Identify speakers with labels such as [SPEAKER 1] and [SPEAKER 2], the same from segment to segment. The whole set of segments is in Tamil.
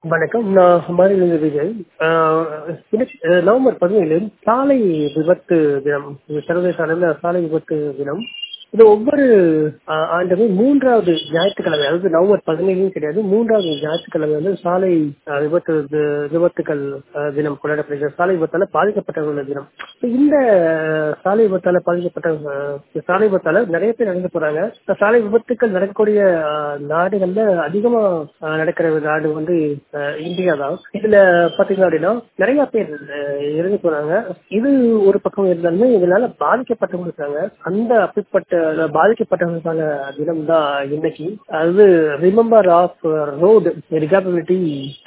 [SPEAKER 1] வணக்கம். நான் ஹமாரிலிருந்து விஜய். நவம்பர் 17 சாலை விபத்து தினம், சர்வதேச அளவில் சாலை விபத்து தினம். இது ஒவ்வொரு ஆண்டுமே 3வது ஞாயிற்றுக்கிழமை, அதாவது நவம்பர் 17 கிடையாது, 3வது ஞாயிற்றுக்கிழமை வந்து சாலை விபத்துக்கள் தினம் கொண்டாடப்படுகிறது. சாலை விபத்தால பாதிக்கப்பட்டவர்கள் தினம். இந்த சாலை விபத்தால சாலை விபத்தால நிறைய பேர் நடந்து போறாங்க. சாலை விபத்துக்கள் நடக்கக்கூடிய நாடுகள்ல அதிகமா நடக்கிற நாடு வந்து இந்தியா தான். இதுல பாத்தீங்க அப்படின்னா நிறைய பேர் இறந்து போறாங்க. இது ஒரு பக்கம் இருந்தாலுமே இதனால பாதிக்கப்பட்டவங்க இருக்காங்க. அந்த அப்படிப்பட்ட பாதிக்கப்பட்டவர்களுக்கான தினம் தான் இன்னைக்கு. அது remember of road recoverability,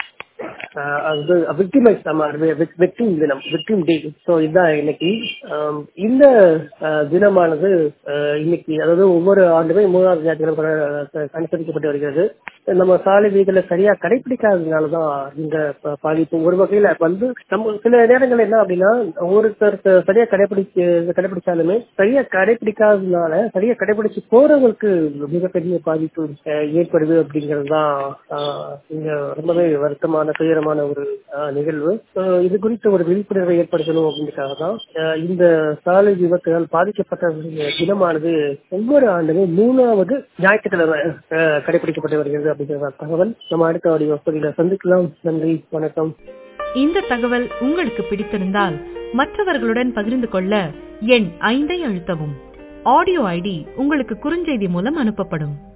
[SPEAKER 1] victim day. So இதுதான் இன்னைக்கு. இந்த தினமானது இன்னைக்கு, அதாவது ஒவ்வொரு ஆண்டுமே 3வது ஞாயிற்றுக்கிழமை அனுசரிக்கப்பட்டு வருகிறது. நம்ம சாலை விதிகளை சரியா கடைபிடிக்காததுனாலதான் இந்த பாதிப்பு. ஒரு வகையில வந்து நம்ம சில நேரங்கள் என்ன அப்படின்னா, ஒருத்தர் சரியா கடைபிடிச்சாலுமே சரியா கடைபிடிக்காததுனால சரியா கடைபிடிச்சு போறவங்களுக்கு மிகப்பெரிய பாதிப்பு ஏற்படுது அப்படிங்கறதுதான் இங்க ரொம்பவே வருத்தமான துயரமான ஒரு நிகழ்வு. இது குறித்த ஒரு விழிப்புணர்வை ஏற்படுத்தணும் அப்படின்றதுக்காக தான் இந்த சாலை விபத்துகள் பாதிக்கப்பட்ட தினமானது ஒவ்வொரு ஆண்டுமே 3வது ஞாயிற்றுக்கிழமை கடைபிடிக்கப்பட்டு வருகிறது அப்படிங்கிற தகவல். நம்ம அடுத்த ஆடியோ பகுதியில சந்திக்கலாம். நன்றி, வணக்கம்.
[SPEAKER 2] இந்த தகவல் உங்களுக்கு பிடித்திருந்தால் மற்றவர்களுடன் பகிர்ந்து கொள்ள எண் 5 அழுத்தவும். ஆடியோ ஐடி உங்களுக்கு குறுஞ்செய்தி மூலம் அனுப்பப்படும்.